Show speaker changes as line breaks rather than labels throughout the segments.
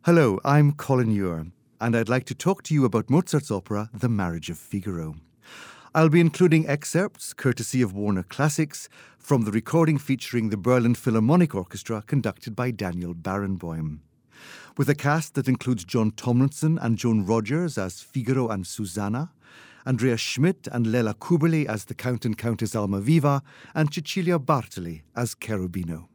Hello, I'm Colin Ure, and I'd like to talk to you about Mozart's opera, The Marriage of Figaro. I'll be including excerpts, courtesy of Warner Classics, from the recording featuring the Berlin Philharmonic Orchestra conducted by Daniel Barenboim. With a cast that includes John Tomlinson and Joan Rogers as Figaro and Susanna, Andrea Schmidt and Lela Kuberli as the Count and Countess Almaviva, and Cecilia Bartoli as Cherubino.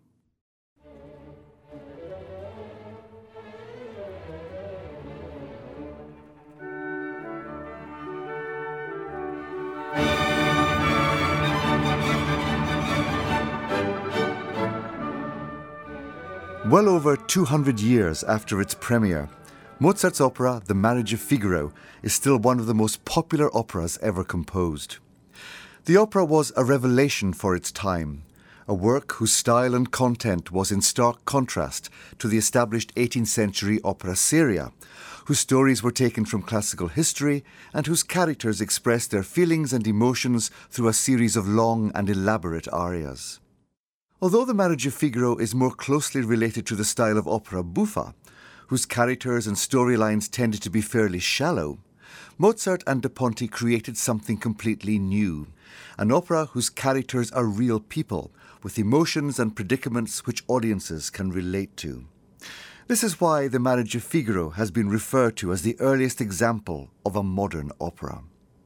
Well over 200 years after its premiere, Mozart's opera, The Marriage of Figaro, is still one of the most popular operas ever composed. The opera was a revelation for its time, a work whose style and content was in stark contrast to the established 18th century opera seria, whose stories were taken from classical history and whose characters expressed their feelings and emotions through a series of long and elaborate arias. Although The Marriage of Figaro is more closely related to the style of opera buffa, whose characters and storylines tended to be fairly shallow, Mozart and Da Ponte created something completely new, an opera whose characters are real people, with emotions and predicaments which audiences can relate to. This is why The Marriage of Figaro has been referred to as the earliest example of a modern opera.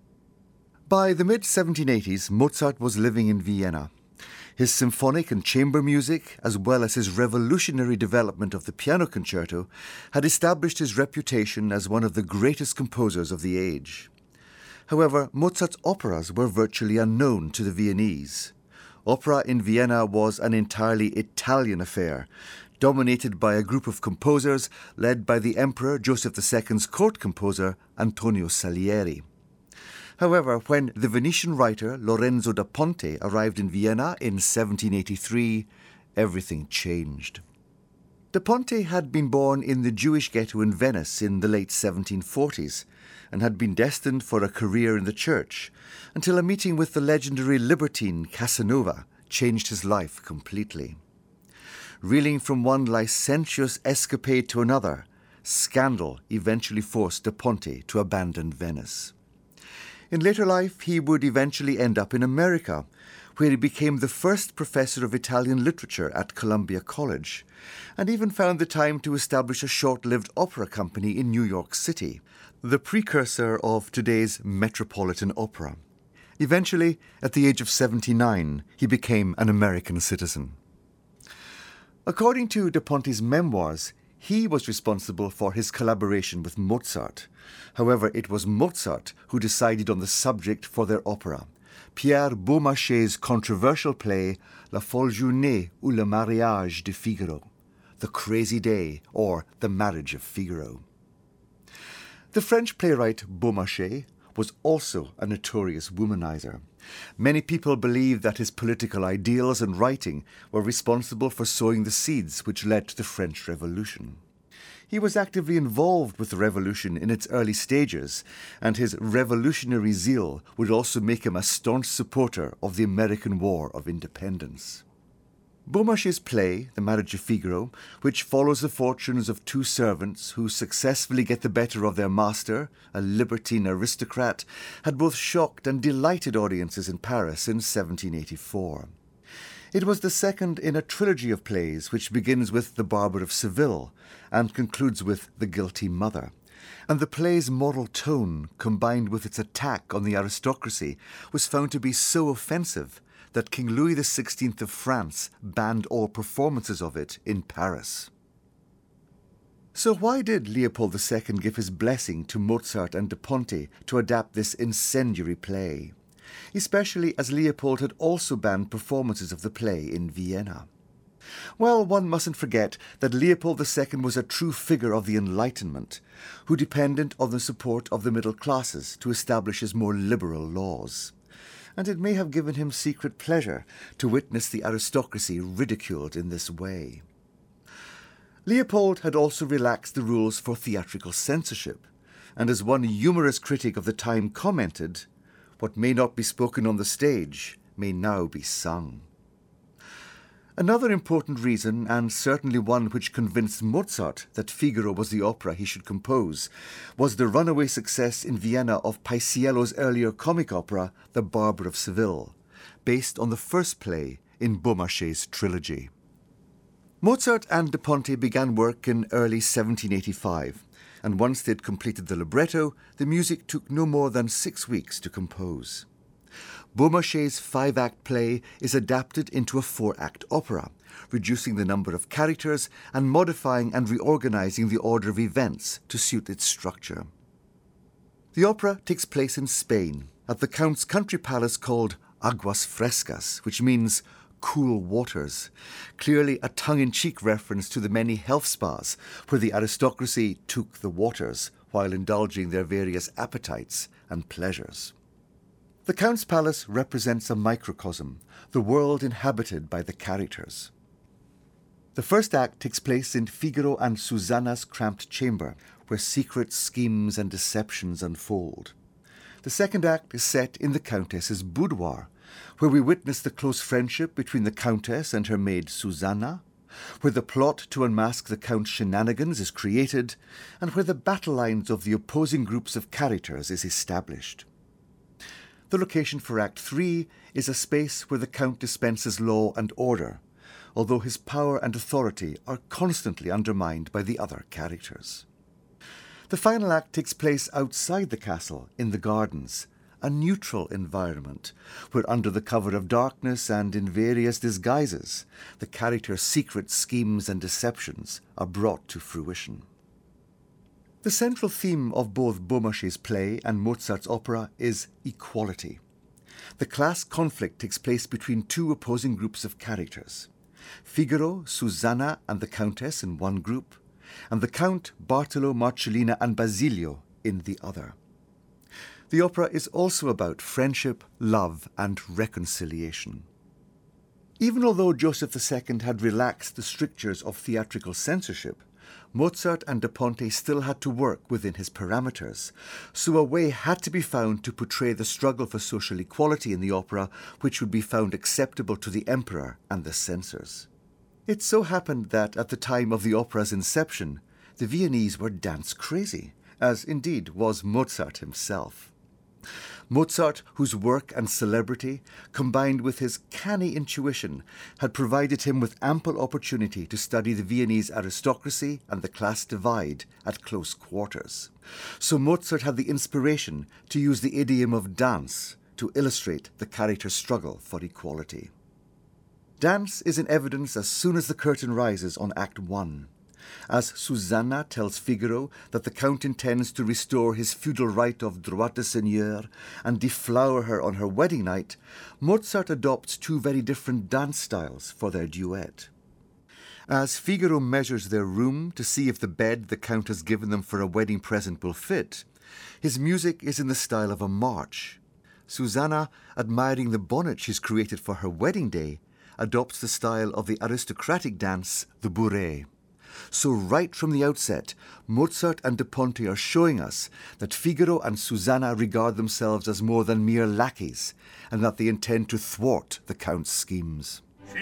By the mid-1780s, Mozart was living in Vienna. His symphonic and chamber music, as well as his revolutionary development of the piano concerto, had established his reputation as one of the greatest composers of the age. However, Mozart's operas were virtually unknown to the Viennese. Opera in Vienna was an entirely Italian affair, dominated by a group of composers led by the Emperor Joseph II's court composer Antonio Salieri. However, when the Venetian writer Lorenzo da Ponte arrived in Vienna in 1783, everything changed. Da Ponte had been born in the Jewish ghetto in Venice in the late 1740s and had been destined for a career in the church until a meeting with the legendary libertine Casanova changed his life completely. Reeling from one licentious escapade to another, scandal eventually forced Da Ponte to abandon Venice. In later life, he would eventually end up in America, where he became the first professor of Italian literature at Columbia College, and even found the time to establish a short-lived opera company in New York City, the precursor of today's Metropolitan Opera. Eventually, at the age of 79, he became an American citizen. According to Da Ponte's memoirs, he was responsible for his collaboration with Mozart. However, it was Mozart who decided on the subject for their opera, Pierre Beaumarchais' controversial play La Folle Journée ou le Mariage de Figaro, The Crazy Day or The Marriage of Figaro. The French playwright Beaumarchais was also a notorious womanizer. Many people believe that his political ideals and writing were responsible for sowing the seeds which led to the French Revolution. He was actively involved with the revolution in its early stages, and his revolutionary zeal would also make him a staunch supporter of the American War of Independence. Beaumarchais' play, The Marriage of Figaro, which follows the fortunes of two servants who successfully get the better of their master, a libertine aristocrat, had both shocked and delighted audiences in Paris in 1784. It was the second in a trilogy of plays which begins with The Barber of Seville and concludes with The Guilty Mother. And the play's moral tone, combined with its attack on the aristocracy, was found to be so offensive that King Louis XVI of France banned all performances of it in Paris. So why did Leopold II give his blessing to Mozart and Da Ponte to adapt this incendiary play, especially as Leopold had also banned performances of the play in Vienna? Well, one mustn't forget that Leopold II was a true figure of the Enlightenment, who depended on the support of the middle classes to establish his more liberal laws. And it may have given him secret pleasure to witness the aristocracy ridiculed in this way. Leopold had also relaxed the rules for theatrical censorship, and as one humorous critic of the time commented, "What may not be spoken on the stage may now be sung." Another important reason, and certainly one which convinced Mozart that Figaro was the opera he should compose, was the runaway success in Vienna of Paisiello's earlier comic opera, The Barber of Seville, based on the first play in Beaumarchais' trilogy. Mozart and Da Ponte began work in early 1785, and once they'd completed the libretto, the music took no more than 6 weeks to compose. Beaumarchais' 5-act play is adapted into a 4-act opera, reducing the number of characters and modifying and reorganizing the order of events to suit its structure. The opera takes place in Spain, at the Count's country palace called Aguas Frescas, which means cool waters, clearly a tongue-in-cheek reference to the many health spas where the aristocracy took the waters while indulging their various appetites and pleasures. The Count's palace represents a microcosm, the world inhabited by the characters. The first act takes place in Figaro and Susanna's cramped chamber, where secret schemes and deceptions unfold. The second act is set in the Countess's boudoir, where we witness the close friendship between the Countess and her maid Susanna, where the plot to unmask the Count's shenanigans is created, and where the battle lines of the opposing groups of characters is established. The location for Act 3 is a space where the Count dispenses law and order, although his power and authority are constantly undermined by the other characters. The final act takes place outside the castle, in the gardens, a neutral environment, where under the cover of darkness and in various disguises, the characters' secret schemes and deceptions are brought to fruition. The central theme of both Beaumarchais' play and Mozart's opera is equality. The class conflict takes place between two opposing groups of characters: Figaro, Susanna and the Countess in one group, and the Count, Bartolo, Marcellina and Basilio in the other. The opera is also about friendship, love and reconciliation. Even although Joseph II had relaxed the strictures of theatrical censorship, Mozart and Da Ponte still had to work within his parameters, so a way had to be found to portray the struggle for social equality in the opera which would be found acceptable to the emperor and the censors. It so happened that at the time of the opera's inception, the Viennese were dance crazy, as indeed was Mozart himself. Mozart, whose work and celebrity, combined with his canny intuition, had provided him with ample opportunity to study the Viennese aristocracy and the class divide at close quarters. So Mozart had the inspiration to use the idiom of dance to illustrate the character's struggle for equality. Dance is in evidence as soon as the curtain rises on Act 1. As Susanna tells Figaro that the Count intends to restore his feudal right of droit de seigneur and deflower her on her wedding night, Mozart adopts two very different dance styles for their duet. As Figaro measures their room to see if the bed the Count has given them for a wedding present will fit, his music is in the style of a march. Susanna, admiring the bonnet she's created for her wedding day, adopts the style of the aristocratic dance, the bourrée. So right from the outset, Mozart and Da Ponte are showing us that Figaro and Susanna regard themselves as more than mere lackeys, and that they intend to thwart the Count's schemes.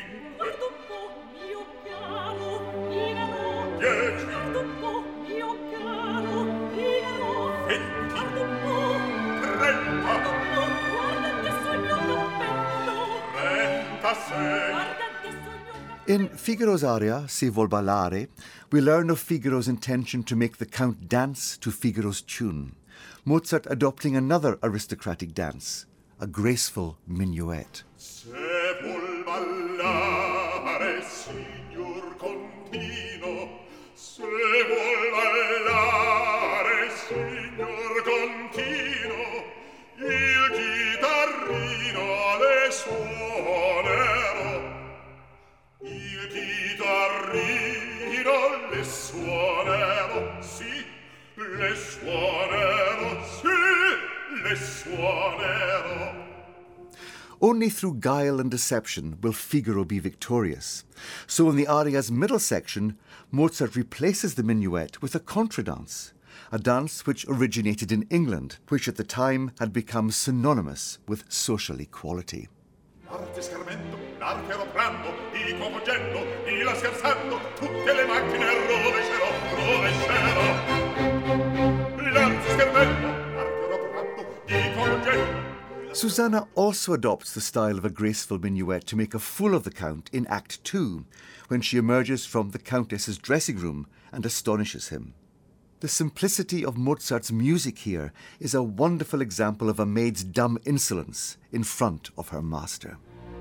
In Figaro's aria, Se vol ballare, we learn of Figaro's intention to make the Count dance to Figaro's tune, Mozart adopting another aristocratic dance, a graceful minuet.
Se vol ballare, signor Contino, se vol ballare, signor Contino, il chitarrino le suonerò. Il chitarrino le suonerò, sì, le suonerò, sì, le suonerò.
Only through guile and deception will Figaro be victorious. So in the aria's middle section, Mozart replaces the minuet with a contradance, a dance which originated in England, which at the time had become synonymous with social equality.
L'arte scarmento, la arte roprando, di confungendo, di la scherzando, tutte le macchine rovescerò. L'anzi schermendo, arte roprando, di confungendo.
Susanna also adopts the style of a graceful minuet to make a fool of the Count in Act 2, when she emerges from the Countess's dressing room and astonishes him. The simplicity of Mozart's music here is a wonderful example of a maid's dumb insolence in front of her master.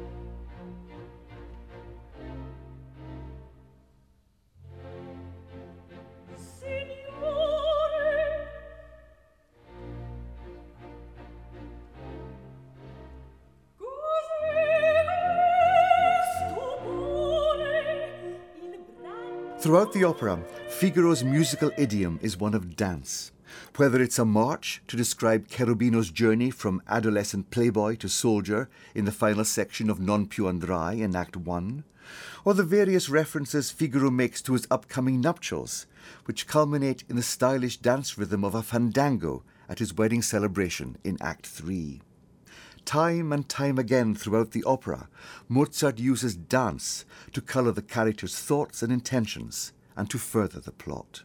Throughout the opera, Figaro's musical idiom is one of dance. Whether it's a march to describe Cherubino's journey from adolescent playboy to soldier in the final section of Non più andrai in Act 1, or the various references Figaro makes to his upcoming nuptials, which culminate in the stylish dance rhythm of a fandango at his wedding celebration in Act 3. Time and time again throughout the opera, Mozart uses dance to colour the character's thoughts and intentions and to further the plot.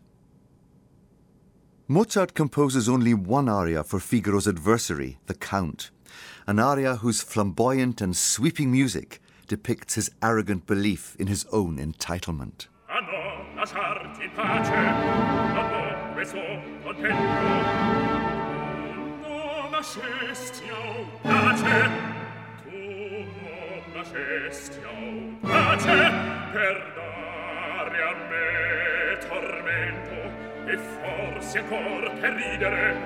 Mozart composes only one aria for Figaro's adversary, the Count, an aria whose flamboyant and sweeping music depicts his arrogant belief in his own entitlement.
Per dare a me tormento e forse ancor per ridere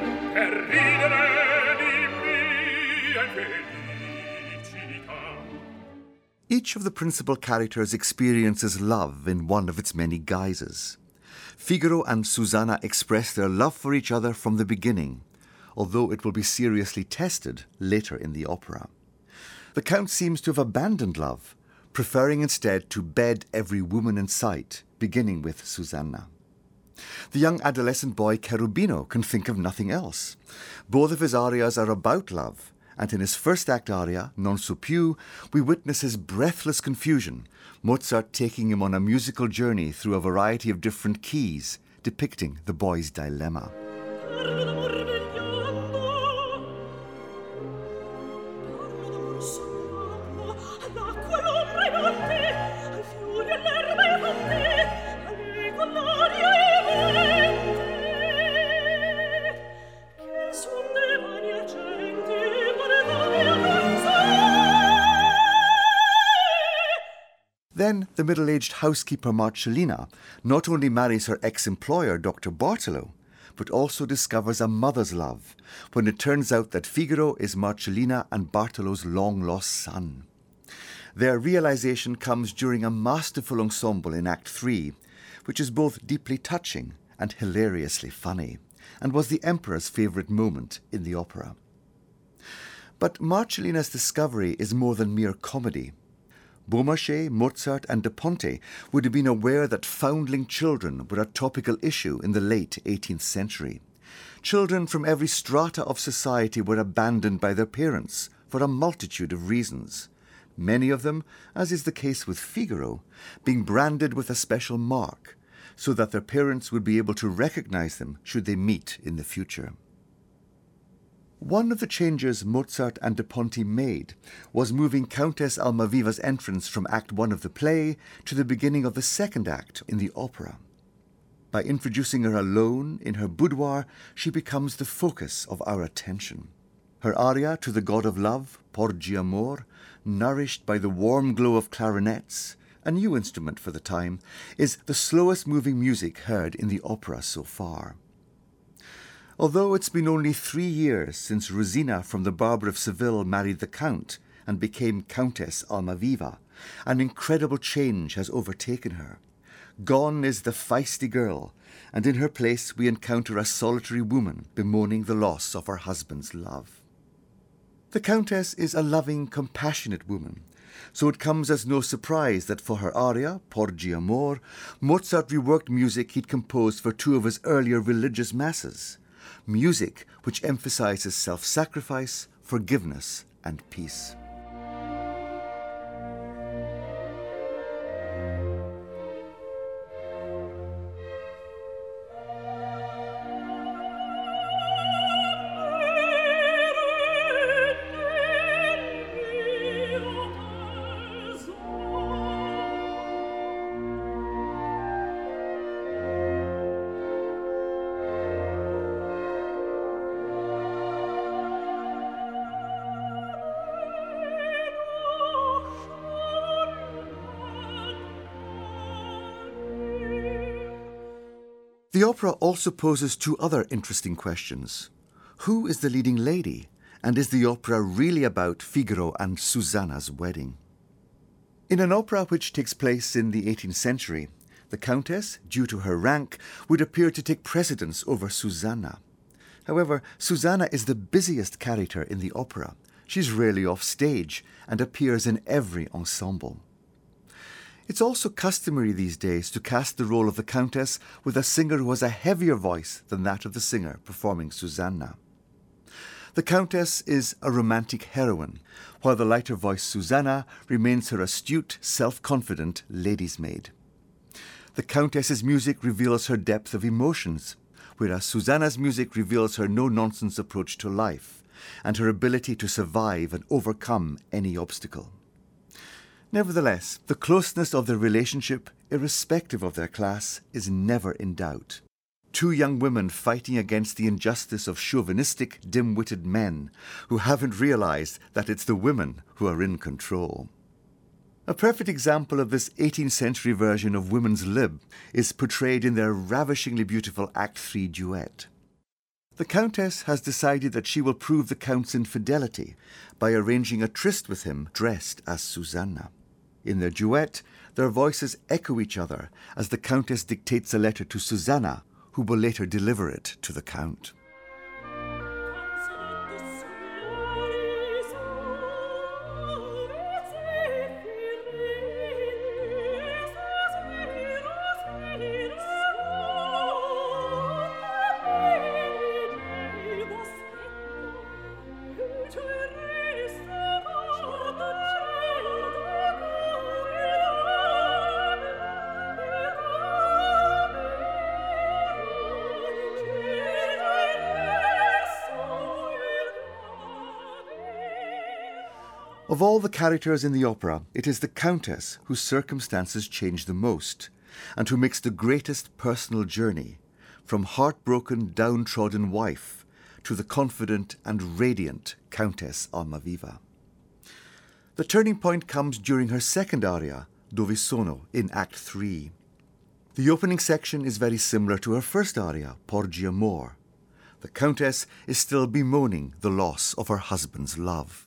di mia infelicità.
Each of the principal characters experiences love in one of its many guises. Figaro and Susanna express their love for each other from the beginning, although it will be seriously tested later in the opera. The Count seems to have abandoned love, preferring instead to bed every woman in sight, beginning with Susanna. The young adolescent boy Cherubino can think of nothing else. Both of his arias are about love, and in his first act aria, Non so più, we witness his breathless confusion, Mozart taking him on a musical journey through a variety of different keys, depicting the boy's dilemma. Then the middle-aged housekeeper Marcellina not only marries her ex-employer Dr. Bartolo, but also discovers a mother's love when it turns out that Figaro is Marcellina and Bartolo's long-lost son. Their realization comes during a masterful ensemble in Act 3, which is both deeply touching and hilariously funny, and was the Emperor's favourite moment in the opera. But Marcellina's discovery is more than mere comedy. Beaumarchais, Mozart and De Ponte would have been aware that foundling children were a topical issue in the late 18th century. Children from every strata of society were abandoned by their parents for a multitude of reasons. Many of them, as is the case with Figaro, being branded with a special mark so that their parents would be able to recognize them should they meet in the future. One of the changes Mozart and De Ponte made was moving Countess Almaviva's entrance from Act 1 of the play to the beginning of the second act in the opera. By introducing her alone in her boudoir, she becomes the focus of our attention. Her aria to the god of love, Porgi Amor, nourished by the warm glow of clarinets, a new instrument for the time, is the slowest moving music heard in the opera so far. Although it's been only 3 years since Rosina from the Barber of Seville married the Count and became Countess Almaviva, an incredible change has overtaken her. Gone is the feisty girl, and in her place we encounter a solitary woman bemoaning the loss of her husband's love. The Countess is a loving, compassionate woman, so it comes as no surprise that for her aria, Porgi Amor, Mozart reworked music he'd composed for 2 of his earlier religious masses. Music which emphasizes self-sacrifice, forgiveness, and peace. The opera also poses two other interesting questions. Who is the leading lady? And is the opera really about Figaro and Susanna's wedding? In an opera which takes place in the 18th century, the Countess, due to her rank, would appear to take precedence over Susanna. However, Susanna is the busiest character in the opera. She's rarely off stage and appears in every ensemble. It's also customary these days to cast the role of the Countess with a singer who has a heavier voice than that of the singer performing Susanna. The Countess is a romantic heroine, while the lighter-voiced Susanna remains her astute, self-confident lady's maid. The Countess's music reveals her depth of emotions, whereas Susanna's music reveals her no-nonsense approach to life and her ability to survive and overcome any obstacle. Nevertheless, the closeness of their relationship, irrespective of their class, is never in doubt. Two young women fighting against the injustice of chauvinistic, dim-witted men who haven't realized that it's the women who are in control. A perfect example of this 18th century version of women's lib is portrayed in their ravishingly beautiful Act 3 duet. The Countess has decided that she will prove the Count's infidelity by arranging a tryst with him dressed as Susanna. In their duet, their voices echo each other as the Countess dictates a letter to Susanna, who will later deliver it to the Count. Of all the characters in the opera, it is the Countess whose circumstances change the most, and who makes the greatest personal journey, from heartbroken, downtrodden wife to the confident and radiant Countess Almaviva. The turning point comes during her second aria, Dove sono, in Act 3. The opening section is very similar to her first aria, Porgi amor. The Countess is still bemoaning the loss of her husband's love.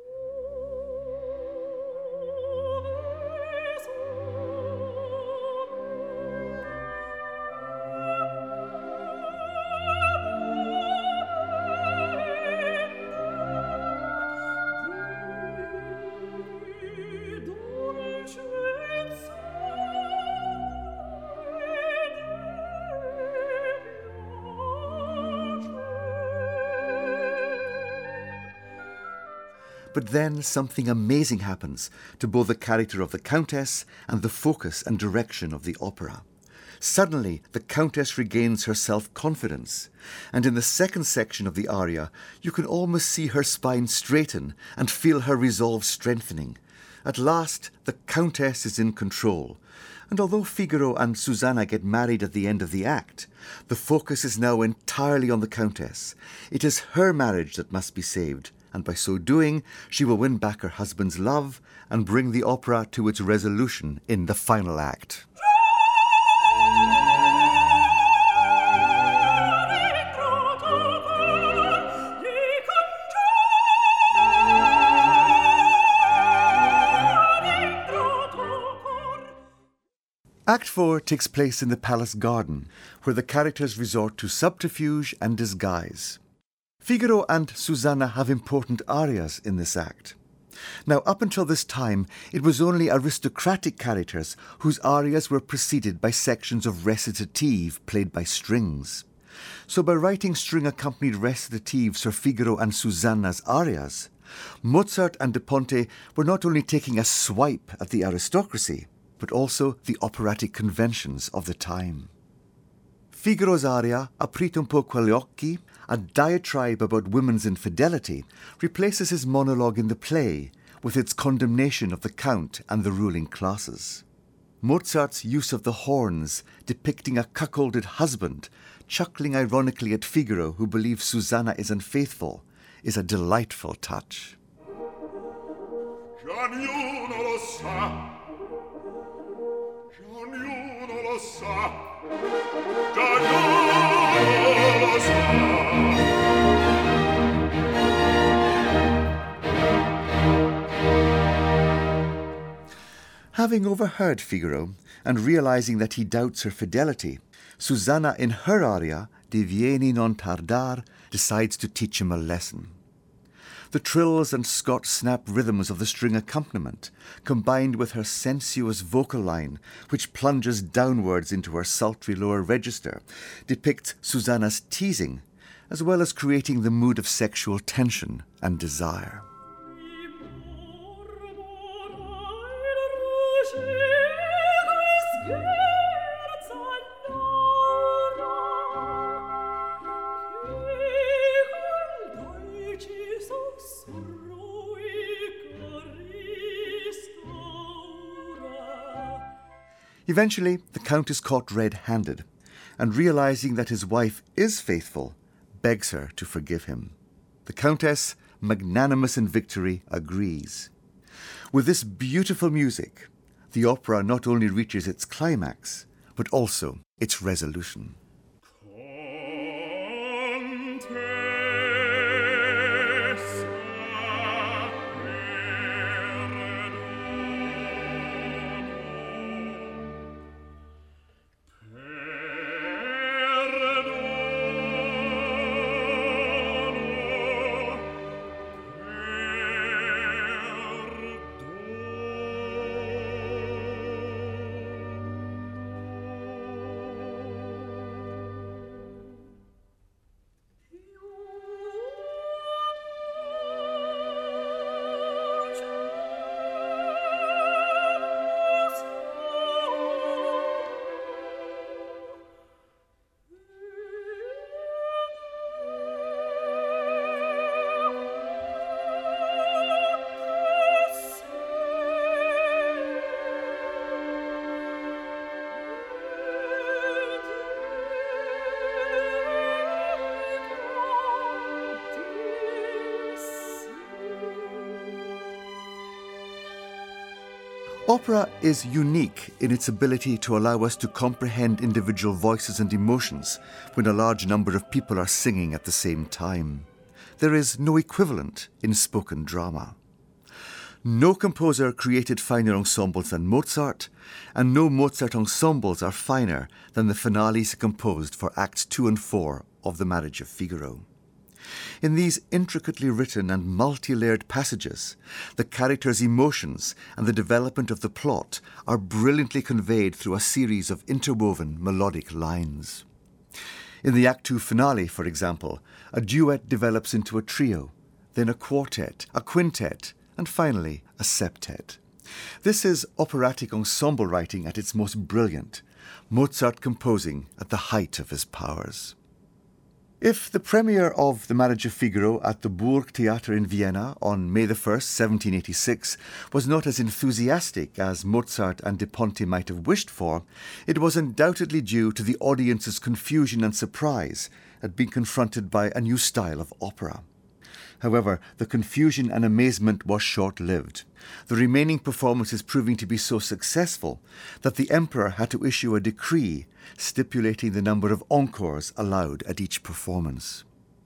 But then something amazing happens to both the character of the Countess and the focus and direction of the opera. Suddenly, the Countess regains her self-confidence, and in the second section of the aria, you can almost see her spine straighten and feel her resolve strengthening. At last, the Countess is in control, and although Figaro and Susanna get married at the end of the act, the focus is now entirely on the Countess. It is her marriage that must be saved, and by so doing, she will win back her husband's love and bring the opera to its resolution in the final act. Act 4 takes place in the palace garden, where the characters resort to subterfuge and disguise. Figaro and Susanna have important arias in this act. Now, up until this time, it was only aristocratic characters whose arias were preceded by sections of recitative played by strings. So by writing string-accompanied recitatives for Figaro and Susanna's arias, Mozart and De Ponte were not only taking a swipe at the aristocracy, but also the operatic conventions of the time. Figaro's aria, Aprite un po' quegli occhi, a diatribe about women's infidelity, replaces his monologue in the play with its condemnation of the Count and the ruling classes. Mozart's use of the horns, depicting a cuckolded husband, chuckling ironically at Figaro who believes Susanna is unfaithful, is a delightful touch.
Già ognuno lo sa, già non lo sa.
Having overheard Figaro and realizing that he doubts her fidelity, Susanna in her aria, De Vieni non tardar, decides to teach him a lesson. The trills and Scott-snap rhythms of the string accompaniment, combined with her sensuous vocal line, which plunges downwards into her sultry lower register, depict Susanna's teasing, as well as creating the mood of sexual tension and desire. Eventually, the Count is caught red-handed, and realizing that his wife is faithful, begs her to forgive him. The Countess, magnanimous in victory, agrees. With this beautiful music, the opera not only reaches its climax, but also its resolution. Opera is unique in its ability to allow us to comprehend individual voices and emotions when a large number of people are singing at the same time. There is no equivalent in spoken drama. No composer created finer ensembles than Mozart, and no Mozart ensembles are finer than the finales composed for Acts 2 and 4 of The Marriage of Figaro. In these intricately written and multi-layered passages, the characters' emotions and the development of the plot are brilliantly conveyed through a series of interwoven melodic lines. In the Act 2 finale, for example, a duet develops into a trio, then a quartet, a quintet, and finally a septet. This is operatic ensemble writing at its most brilliant, Mozart composing at the height of his powers. If the premiere of The Marriage of Figaro at the Burgtheater in Vienna on May 1st, 1786, was not as enthusiastic as Mozart and De Ponte might have wished for, it was undoubtedly due to the audience's confusion and surprise at being confronted by a new style of opera. However, the confusion and amazement was short-lived, the remaining performances proving to be so successful that the emperor had to issue a decree stipulating the number of encores allowed at each performance.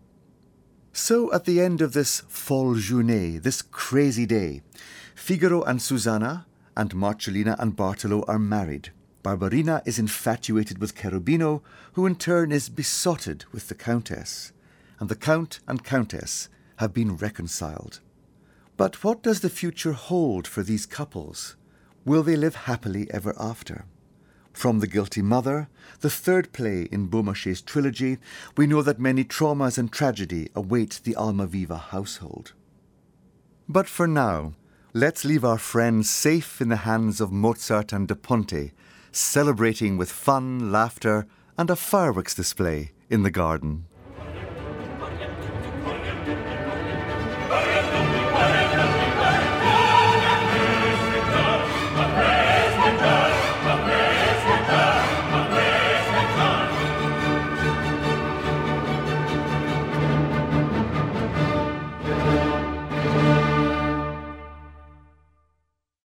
So at the end of this folle journée, this crazy day, Figaro and Susanna and Marcellina and Bartolo are married. Barbarina is infatuated with Cherubino, who in turn is besotted with the Countess, and the Count and Countess have been reconciled. But what does the future hold for these couples? Will they live happily ever after? From The Guilty Mother, the third play in Beaumarchais' trilogy, we know that many traumas and tragedy await the Almaviva household. But for now, let's leave our friends safe in the hands of Mozart and De Ponte, celebrating with fun, laughter, and a fireworks display in the garden.